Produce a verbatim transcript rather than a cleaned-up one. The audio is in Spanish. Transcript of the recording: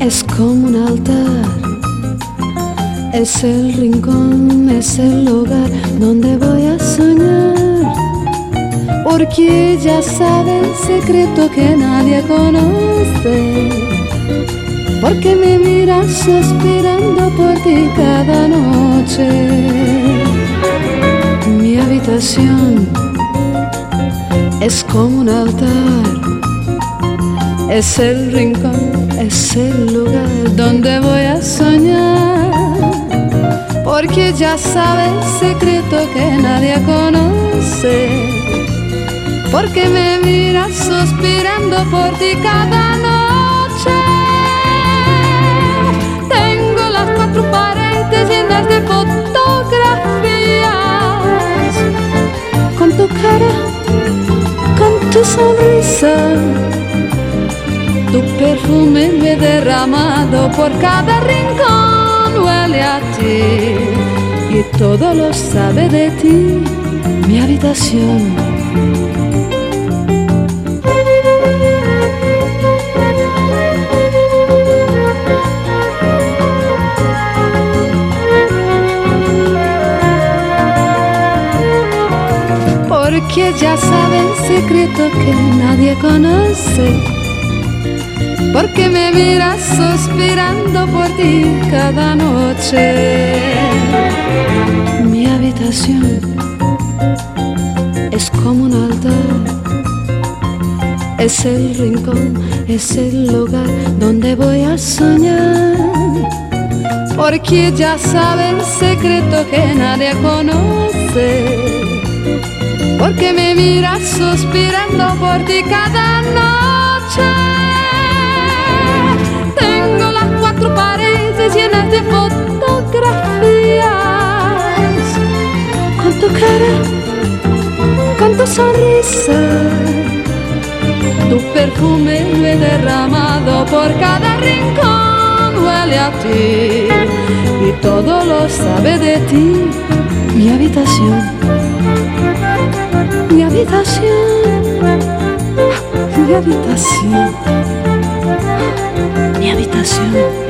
es como un altar, es el rincón, es el lugar donde voy a soñar, porque ella sabe el secreto que nadie conoce, porque me miras suspirando por ti cada noche. Mi habitación es como un altar, es el rincón, es el lugar donde voy a soñar, porque ya sabe el secreto que nadie conoce, porque me miras suspirando por ti cada noche. Tengo las cuatro paredes llenas de fotografías, con tu cara, con tu sonrisa, tu perfume me he derramado por cada rincón, huele a ti y todo lo sabe de ti, mi habitación. Porque ya sabe el secreto que nadie conoce, porque me miras suspirando por ti cada noche. Mi habitación es como un altar, es el rincón, es el lugar donde voy a soñar, porque ya sabe el secreto que nadie conoce, porque me miras suspirando por ti cada noche. Tengo las cuatro paredes llenas de fotografías, con tu cara, con tu sonrisa, tu perfume lo he derramado por cada rincón, huele a ti y todo lo sabe de ti, mi habitación. Mi habitación, mi habitación, mi habitación.